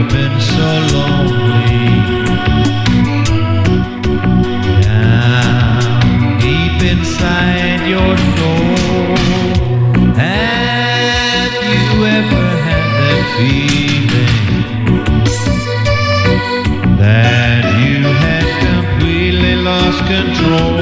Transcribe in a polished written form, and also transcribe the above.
been so lonely. Down deep inside your soul, have you ever had that feeling that you had completely lost control?